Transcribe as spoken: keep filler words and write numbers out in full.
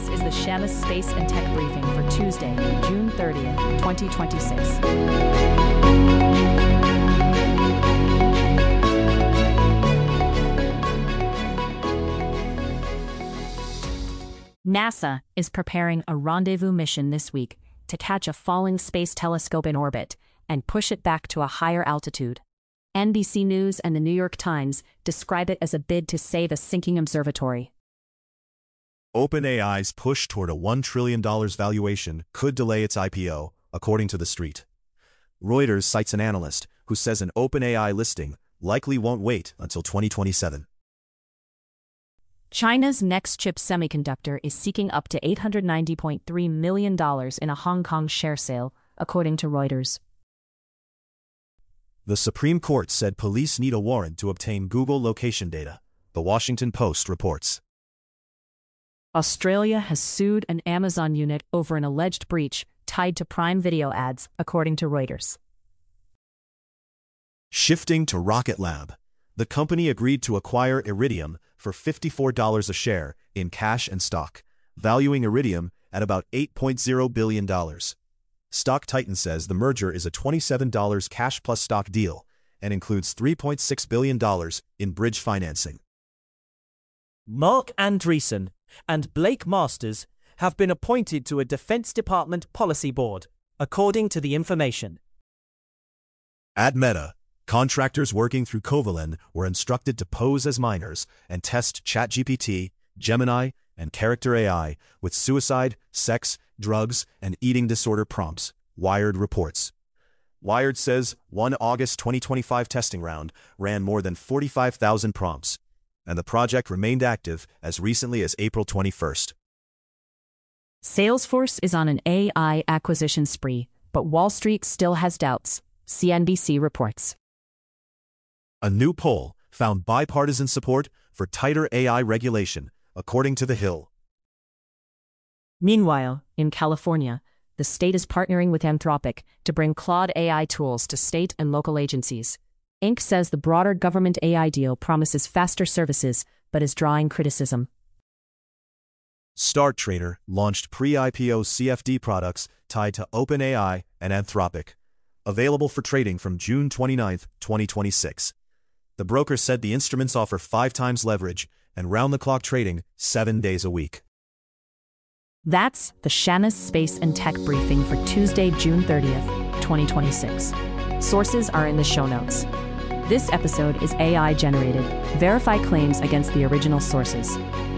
This is the Shamus Space and Tech Briefing for Tuesday, June thirtieth, twenty twenty-six. NASA is preparing a rendezvous mission this week to catch a falling space telescope in orbit and push it back to a higher altitude. N B C News and the New York Times describe it as a bid to save a sinking observatory. OpenAI's push toward a one trillion dollars valuation could delay its I P O, according to The Street. Reuters cites an analyst who says an OpenAI listing likely won't wait until twenty twenty-seven. China's Nextchip Semiconductor is seeking up to eight hundred ninety point three million dollars in a Hong Kong share sale, according to Reuters. The Supreme Court said police need a warrant to obtain Google location data, The Washington Post reports. Australia has sued an Amazon unit over an alleged breach tied to Prime Video ads, according to Reuters. Shifting to Rocket Lab, the company agreed to acquire Iridium for fifty-four dollars a share in cash and stock, valuing Iridium at about eight point zero billion dollars. Stock Titan says the merger is a twenty-seven dollars cash plus stock deal and includes three point six billion dollars in bridge financing. Mark Andreessen and Blake Masters have been appointed to a Defense Department policy board, according to the information. At Meta, contractors working through Covalent were instructed to pose as minors and test ChatGPT, Gemini, and Character A I with suicide, sex, drugs, and eating disorder prompts, Wired reports. Wired says one August twenty twenty-five testing round ran more than forty-five thousand prompts, and the project remained active as recently as April twenty-first. Salesforce is on an A I acquisition spree, but Wall Street still has doubts, C N B C reports. A new poll found bipartisan support for tighter A I regulation, according to The Hill. Meanwhile, in California, the state is partnering with Anthropic to bring Claude A I tools to state and local agencies. Inc says the broader government A I deal promises faster services, but is drawing criticism. Start Trader launched pre-I P O C F D products tied to OpenAI and Anthropic, available for trading from June twenty-ninth, twenty twenty-six. The broker said the instruments offer five times leverage and round-the-clock trading seven days a week. That's the Shamus Space and Tech Briefing for Tuesday, June thirtieth, twenty twenty-six. Sources are in the show notes. This episode is A I generated. Verify claims against the original sources.